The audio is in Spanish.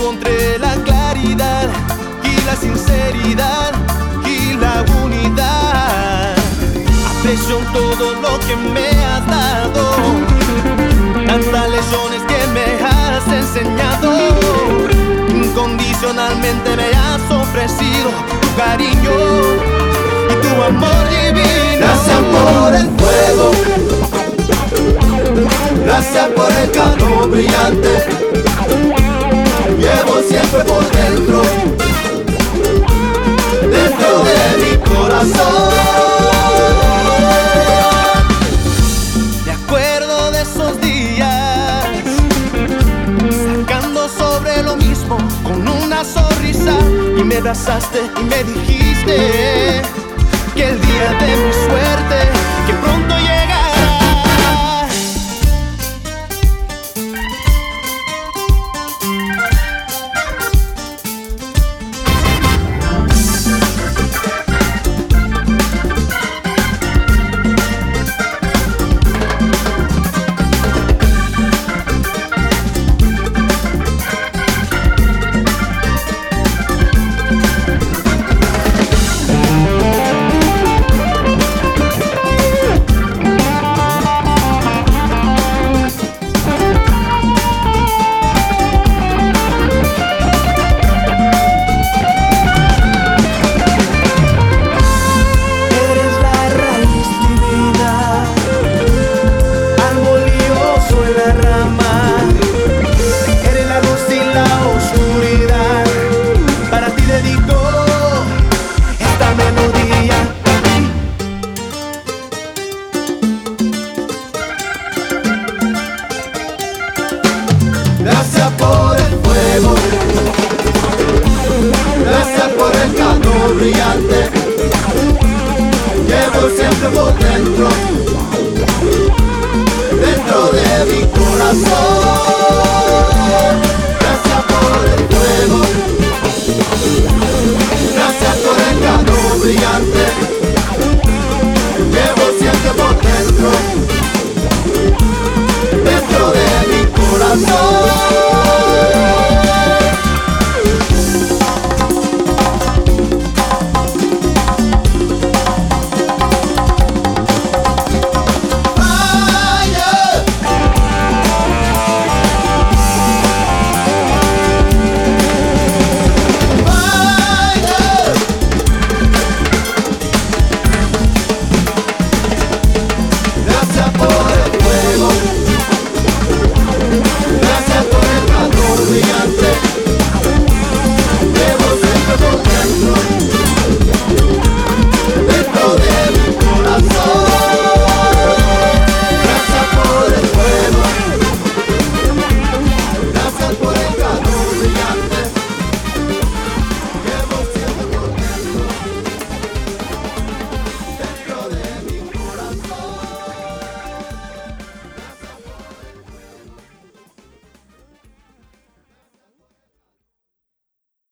encontré la claridad y la sinceridad y la unidad. Aprecio todo lo que me has dado, tantas lecciones que me has enseñado. Incondicionalmente me has ofrecido tu cariño y tu amor divino. Gracias por el fuego, gracias por el calor brillante. Llevo siempre por dentro, dentro de mi corazón. Me acuerdo de esos días, sacando sobre lo mismo con una sonrisa, y me abrazaste y me dijiste que el día de mi suerte